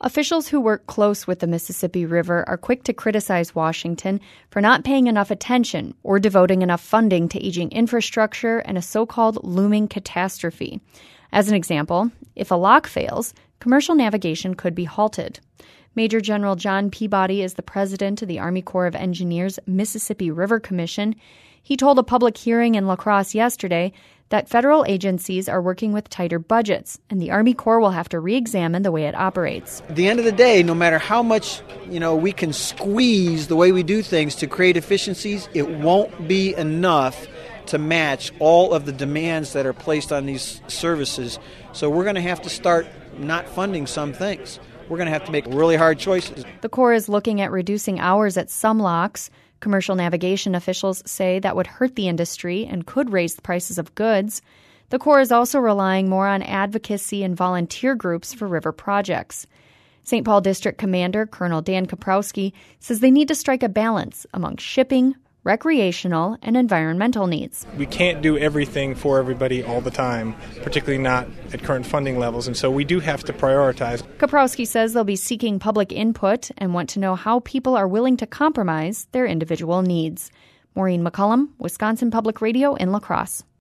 Officials who work close with the Mississippi River are quick to criticize Washington for not paying enough attention or devoting enough funding to aging infrastructure and a so-called looming catastrophe. As an example, if a lock fails, commercial navigation could be halted. Major General John Peabody is the president of the Army Corps of Engineers Mississippi River Commission. He told a public hearing in La Crosse yesterday that federal agencies are working with tighter budgets, and the Army Corps will have to re-examine the way it operates. At the end of the day, no matter how much, we can squeeze the way we do things to create efficiencies, it won't be enough to match all of the demands that are placed on these services. So we're going to have to start not funding some things. We're going to have to make really hard choices. The Corps is looking at reducing hours at some locks. Commercial navigation officials say that would hurt the industry and could raise the prices of goods. The Corps is also relying more on advocacy and volunteer groups for river projects. St. Paul District Commander Colonel Dan Kaprowski says they need to strike a balance among shipping, recreational, and environmental needs. We can't do everything for everybody all the time, particularly not at current funding levels, and so we do have to prioritize. Kaprowski says they'll be seeking public input and want to know how people are willing to compromise their individual needs. Maureen McCullum, Wisconsin Public Radio in La Crosse.